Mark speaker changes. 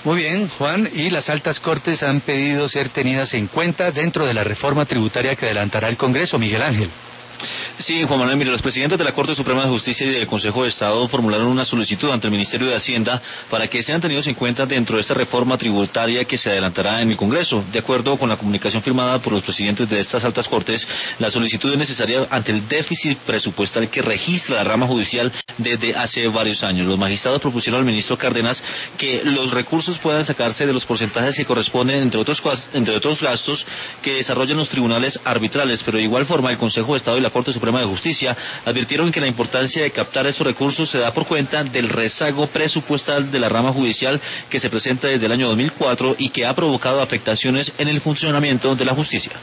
Speaker 1: Muy bien, Juan, y las altas cortes han pedido ser tenidas en cuenta dentro de la reforma tributaria que adelantará el Congreso, Miguel Ángel.
Speaker 2: Sí, Juan Manuel, mire, los presidentes de la Corte Suprema de Justicia y del Consejo de Estado formularon una solicitud ante el Ministerio de Hacienda para que sean tenidos en cuenta dentro de esta reforma tributaria que se adelantará en el Congreso. De acuerdo con la comunicación firmada por los presidentes de estas altas cortes, la solicitud es necesaria ante el déficit presupuestal que registra la rama judicial desde hace varios años. Los magistrados propusieron al ministro Cárdenas que los recursos puedan sacarse de los porcentajes que corresponden, entre otros gastos que desarrollan los tribunales arbitrales, pero de igual forma el Consejo de Estado y la Corte Suprema de Justicia advirtieron que la importancia de captar estos recursos se da por cuenta del rezago presupuestal de la rama judicial que se presenta desde el año 2004 y que ha provocado afectaciones en el funcionamiento de la justicia.